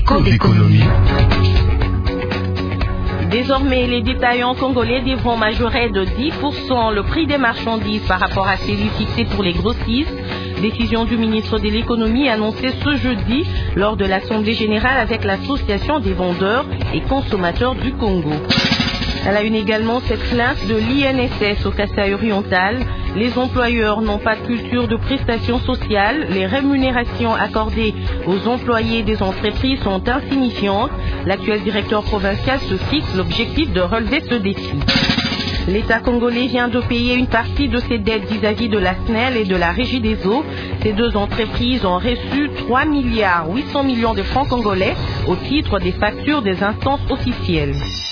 Écho d'économie. Désormais, les détaillants congolais devront majorer de 10% le prix des marchandises par rapport à celui fixé pour les grossistes. Décision du ministre de l'économie annoncée ce jeudi lors de l'Assemblée générale avec l'Association des vendeurs et consommateurs du Congo. Elle a une également cette plainte de l'INSS au Kasaï oriental. Les employeurs n'ont pas de culture de prestations sociales. Les rémunérations accordées aux employés des entreprises sont insignifiantes. L'actuel directeur provincial se fixe l'objectif de relever ce défi. L'État congolais vient de payer une partie de ses dettes vis-à-vis de la SNEL et de la Régie des eaux. Ces deux entreprises ont reçu 3 milliards 800 millions de francs congolais au titre des factures des instances officielles.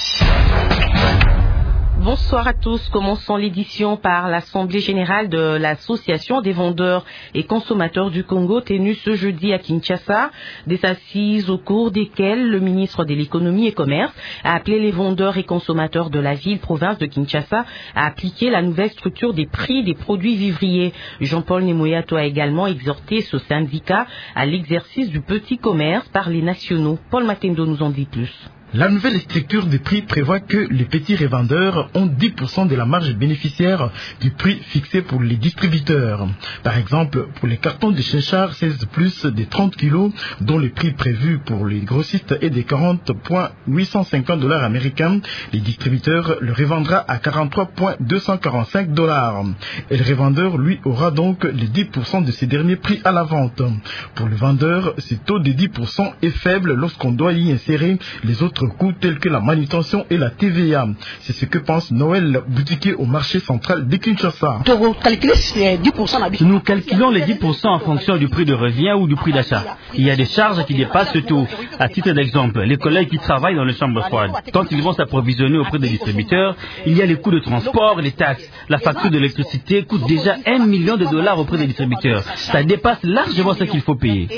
Bonsoir à tous. Commençons l'édition par l'Assemblée générale de l'Association des vendeurs et consommateurs du Congo tenue ce jeudi à Kinshasa. Des assises au cours desquelles le ministre de l'économie et commerce a appelé les vendeurs et consommateurs de la ville-province de Kinshasa à appliquer la nouvelle structure des prix des produits vivriers. Jean-Paul Nemoyato a également exhorté ce syndicat à l'exercice du petit commerce par les nationaux. Paul Matendo nous en dit plus. La nouvelle structure des prix prévoit que les petits revendeurs ont 10% de la marge bénéficiaire du prix fixé pour les distributeurs. Par exemple, pour les cartons de Chinchard 16+, des 30 kg, dont le prix prévu pour les grossistes est de $40,850 américains, les distributeurs le revendra à $43,245. Et le revendeur, lui, aura donc les 10% de ces derniers prix à la vente. Pour le vendeur, ce taux de 10% est faible lorsqu'on doit y insérer les autres coûts tels que la manutention et la TVA. C'est ce que pense Noël Boutiquier au marché central de Kinshasa. Nous calculons les 10% en fonction du prix de revient ou du prix d'achat. Il y a des charges qui dépassent ce taux. À titre d'exemple, les collègues qui travaillent dans les chambres froides, quand ils vont s'approvisionner auprès des distributeurs, il y a les coûts de transport et les taxes. La facture d'électricité coûte déjà $1 million auprès des distributeurs. Ça dépasse largement ce qu'il faut payer.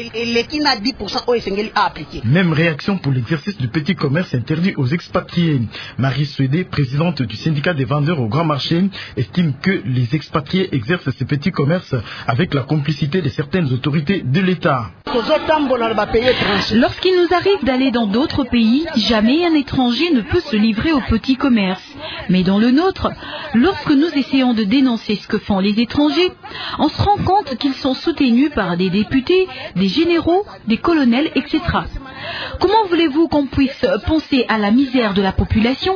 Même réaction pour l'exercice du petit commerce interdit aux expatriés. Marie Suédé, présidente du syndicat des vendeurs au Grand Marché, estime que les expatriés exercent ces petits commerces avec la complicité de certaines autorités de l'État. Lorsqu'il nous arrive d'aller dans d'autres pays, jamais un étranger ne peut se livrer au petit commerce. Mais dans le nôtre, lorsque nous essayons de dénoncer ce que font les étrangers, on se rend compte qu'ils sont soutenus par des députés, des généraux, des colonels, etc. Comment voulez-vous qu'on puisse penser à la misère de la population?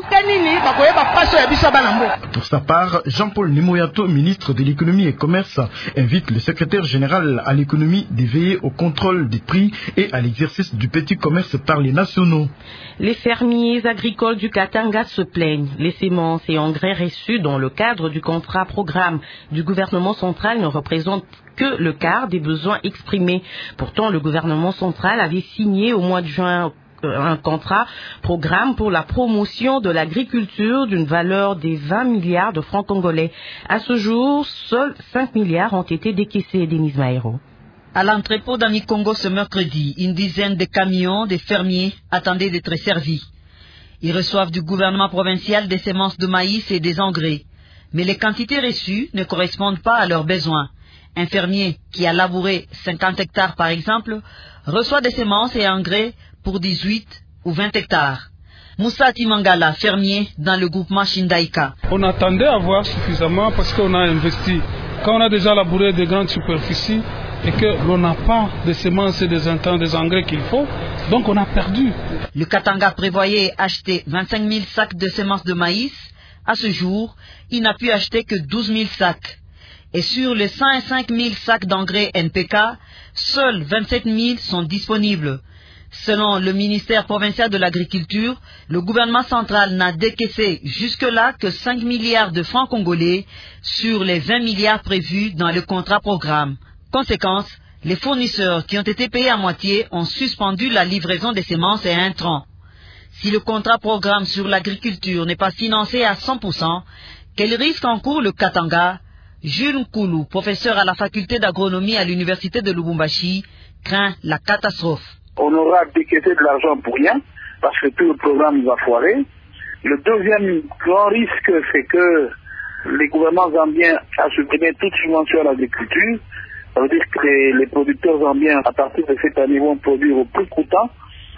Pour sa part, Jean-Paul Nemoyato, ministre de l'économie et commerce, invite le secrétaire général à l'économie de veiller au contrôle des prix et à l'exercice du petit commerce par les nationaux. Les fermiers agricoles du Katanga se plaignent. Les semences et engrais reçus dans le cadre du contrat programme du gouvernement central ne représentent que le quart des besoins exprimés. Pourtant, le gouvernement central avait signé au mois de juin un contrat programme pour la promotion de l'agriculture d'une valeur de 20 milliards de francs congolais. À ce jour, seuls 5 milliards ont été décaissés, Denise Maïro. À l'entrepôt d'Ami-Congo ce mercredi, une dizaine de camions des fermiers attendaient d'être servis. Ils reçoivent du gouvernement provincial des semences de maïs et des engrais. Mais les quantités reçues ne correspondent pas à leurs besoins. Un fermier qui a labouré 50 hectares par exemple, reçoit des semences et engrais pour 18 ou 20 hectares. Moussa Timangala, fermier dans le groupement Shindaika. On attendait à avoir suffisamment parce qu'on a investi. Quand on a déjà labouré de grandes superficies et que l'on n'a pas de semences et des intrants, des engrais qu'il faut, donc on a perdu. Le Katanga prévoyait acheter 25 000 sacs de semences de maïs. À ce jour, il n'a pu acheter que 12 000 sacs. Et sur les 105 000 sacs d'engrais NPK, seuls 27 000 sont disponibles. Selon le ministère provincial de l'Agriculture, le gouvernement central n'a décaissé jusque-là que 5 milliards de francs congolais sur les 20 milliards prévus dans le contrat programme. Conséquence, les fournisseurs qui ont été payés à moitié ont suspendu la livraison des semences et intrants. Si le contrat programme sur l'agriculture n'est pas financé à 100%, quel risque encourt le Katanga? Jules Nkoulou, professeur à la faculté d'agronomie à l'université de Lubumbashi, craint la catastrophe. On aura décaissé de l'argent pour rien, parce que tout le programme va foirer. Le deuxième grand risque, c'est que les gouvernements zambiens a supprimé toute subvention à l'agriculture. Ça veut dire que les producteurs zambiens, à partir de cette année, vont produire au plus coûtant.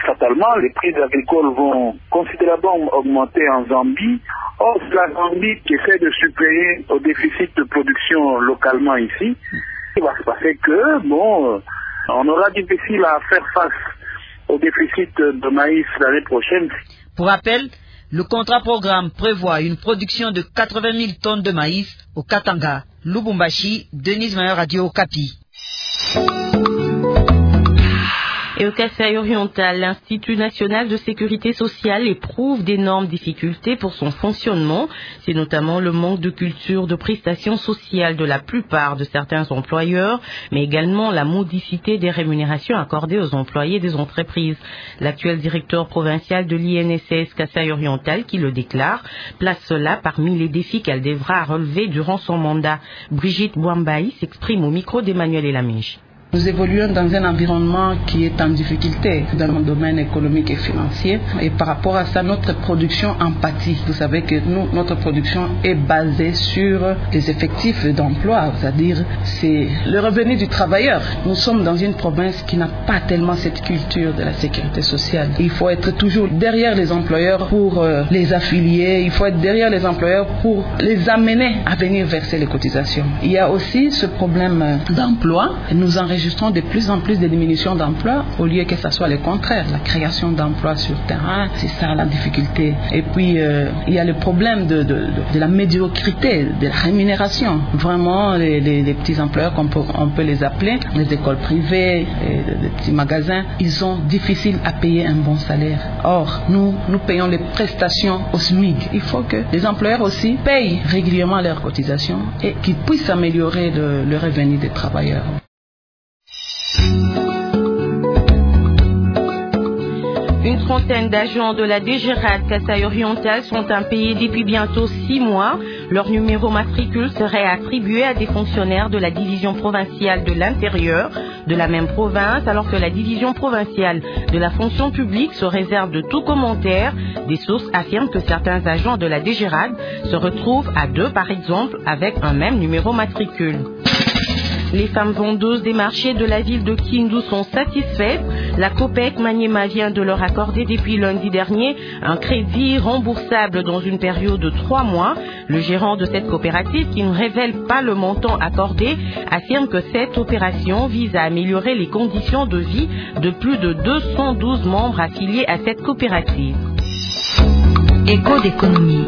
fatalement, les prix agricoles vont considérablement augmenter en Zambie. Or, c'est la Zambie qui essaie de suppléer au déficit de production localement ici. Il va se passer que, on aura difficile à faire face au déficit de maïs l'année prochaine. Pour rappel, le contrat programme prévoit une production de 80 000 tonnes de maïs au Katanga. Lubumbashi, Denise Mayer, Radio Okapi. Et au Kasaï oriental, l'Institut national de sécurité sociale éprouve d'énormes difficultés pour son fonctionnement. C'est notamment le manque de culture de prestations sociales de la plupart de certains employeurs, mais également la modicité des rémunérations accordées aux employés des entreprises. L'actuel directeur provincial de l'INSS Kasaï oriental, qui le déclare, place cela parmi les défis qu'elle devra relever durant son mandat. Brigitte Bouambaï s'exprime au micro d'Emmanuel Elamige. Nous évoluons dans un environnement qui est en difficulté dans le domaine économique et financier. Et par rapport à ça, notre production en pâtit. Vous savez que notre production est basée sur les effectifs d'emploi, c'est-à-dire c'est le revenu du travailleur. Nous sommes dans une province qui n'a pas tellement cette culture de la sécurité sociale. Il faut être toujours derrière les employeurs pour les affilier. Il faut être derrière les employeurs pour les amener à venir verser les cotisations. Il y a aussi ce problème d'emploi. Nous enregistrons de plus en plus de diminution d'emplois au lieu que ce soit le contraire, la création d'emplois sur terrain, c'est ça la difficulté. Et puis il y a le problème de la médiocrité, de la rémunération. Vraiment les petits employeurs on peut les appeler, les écoles privées, les petits magasins, ils sont difficiles à payer un bon salaire. Or, nous payons les prestations au SMIC. Il faut que les employeurs aussi payent régulièrement leurs cotisations et qu'ils puissent améliorer le revenu des travailleurs. Une trentaine d'agents de la DGRAD Kasaï oriental sont impayés depuis bientôt 6 mois. Leur numéro matricule serait attribué à des fonctionnaires de la division provinciale de l'intérieur de la même province, alors que la division provinciale de la fonction publique se réserve de tout commentaire. Des sources affirment que certains agents de la DGRAD se retrouvent à 2 par exemple avec un même numéro matricule. Les femmes vendeuses des marchés de la ville de Kindu sont satisfaites. La COPEC Maniema vient de leur accorder depuis lundi dernier un crédit remboursable dans une période de 3 mois. Le gérant de cette coopérative, qui ne révèle pas le montant accordé, affirme que cette opération vise à améliorer les conditions de vie de plus de 212 membres affiliés à cette coopérative. Écho d'économie.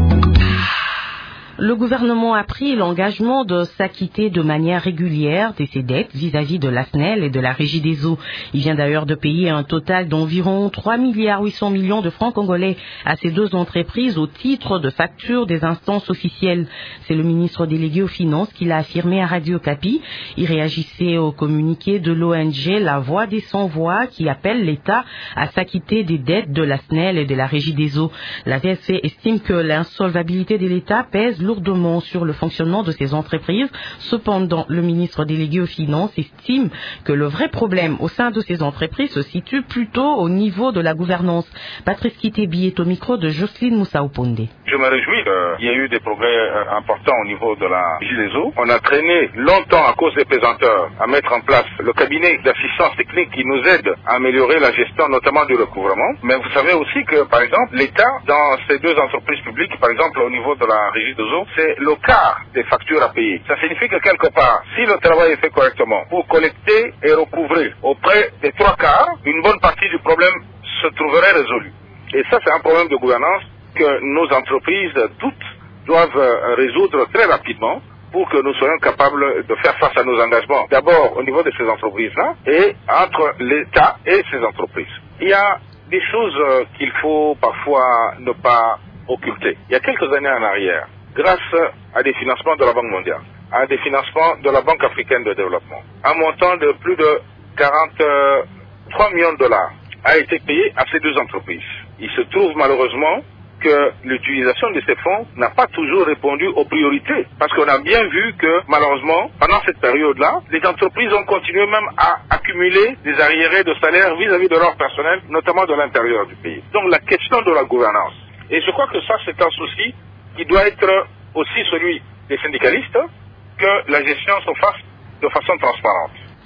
Le gouvernement a pris l'engagement de s'acquitter de manière régulière de ses dettes vis-à-vis de la SNEL et de la Régie des eaux. Il vient d'ailleurs de payer un total d'environ 3,8 milliards de francs congolais à ces 2 entreprises au titre de factures des instances officielles. C'est le ministre délégué aux Finances qui l'a affirmé à Radio Okapi. Il réagissait au communiqué de l'ONG La Voix des Sans-Voix qui appelle l'État à s'acquitter des dettes de la SNEL et de la Régie des eaux. La VSC estime que l'insolvabilité de l'État pèse lourdement sur le fonctionnement de ces entreprises. Cependant, le ministre délégué aux Finances estime que le vrai problème au sein de ces entreprises se situe plutôt au niveau de la gouvernance. Patrice Kitebi est au micro de Jocelyne Moussaoponde. Je me réjouis qu'il y ait eu des progrès importants au niveau de la Régie des eaux. On a traîné longtemps à cause des pesanteurs à mettre en place le cabinet d'assistance technique qui nous aide à améliorer la gestion notamment du recouvrement. Mais vous savez aussi que, par exemple, l'État, dans ces 2 entreprises publiques, par exemple au niveau de la Régie des eaux, c'est le quart des factures à payer. Ça signifie que quelque part, si le travail est fait correctement, pour collecter et recouvrer auprès des 3 quarts, une bonne partie du problème se trouverait résolue. Et ça, c'est un problème de gouvernance que nos entreprises, toutes, doivent résoudre très rapidement pour que nous soyons capables de faire face à nos engagements. D'abord, au niveau de ces entreprises-là, et entre l'État et ces entreprises. Il y a des choses qu'il faut parfois ne pas occulter. Il y a quelques années en arrière, grâce à des financements de la Banque mondiale, à des financements de la Banque africaine de développement, un montant de plus de 43 millions de dollars a été payé à ces 2 entreprises. Il se trouve malheureusement que l'utilisation de ces fonds n'a pas toujours répondu aux priorités. Parce qu'on a bien vu que, malheureusement, pendant cette période-là, les entreprises ont continué même à accumuler des arriérés de salaire vis-à-vis de leur personnel, notamment de l'intérieur du pays. Donc la question de la gouvernance. Et je crois que ça, c'est un souci qui doit être aussi celui des syndicalistes, que la gestion se fasse de façon transparente.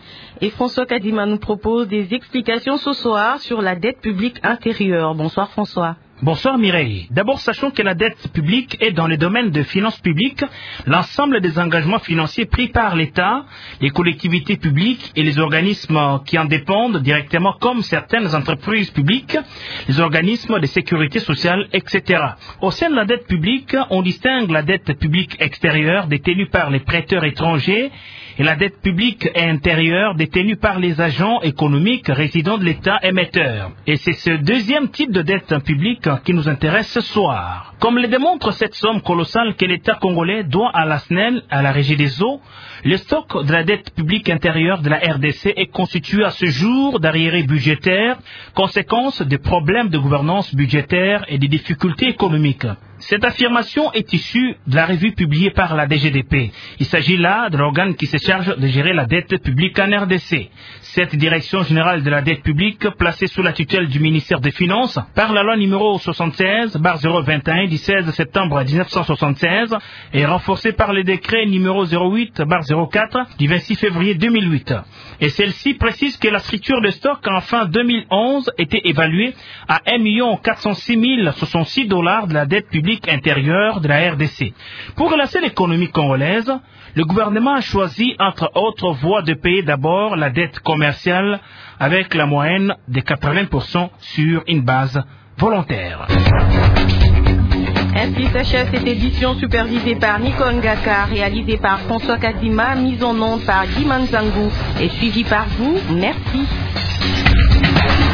Et François Kadima nous propose des explications ce soir sur la dette publique intérieure. Bonsoir François. Bonsoir Mireille. D'abord, sachons que la dette publique est dans le domaine de finances publiques l'ensemble des engagements financiers pris par l'État, les collectivités publiques et les organismes qui en dépendent directement, comme certaines entreprises publiques, les organismes de sécurité sociale, etc. Au sein de la dette publique, on distingue la dette publique extérieure détenue par les prêteurs étrangers et la dette publique intérieure détenue par les agents économiques résidents de l'État émetteur. Et c'est ce deuxième type de dette publique qui nous intéresse ce soir. Comme le démontre cette somme colossale que l'État congolais doit à la SNEL, à la Régie des eaux, le stock de la dette publique intérieure de la RDC est constitué à ce jour d'arriérés budgétaires, conséquence des problèmes de gouvernance budgétaire et des difficultés économiques. Cette affirmation est issue de la revue publiée par la DGDP. Il s'agit là de l'organe qui se charge de gérer la dette publique en RDC. Cette direction générale de la dette publique, placée sous la tutelle du ministère des Finances, par la loi numéro 76/021 du 16 septembre 1976, est renforcée par le décret numéro 08/04 du 26 février 2008. Et celle-ci précise que la structure de stock en fin 2011 était évaluée à 1 406 066 $ de la dette publique intérieure de la RDC. Pour relancer l'économie congolaise, le gouvernement a choisi, entre autres voies, de payer d'abord la dette commerciale avec la moyenne de 80% sur une base volontaire. Ainsi s'achève cette édition supervisée par Nico Ngaka, réalisée par François Kadima, mise en onde par Guy Manzangou et suivie par vous. Merci.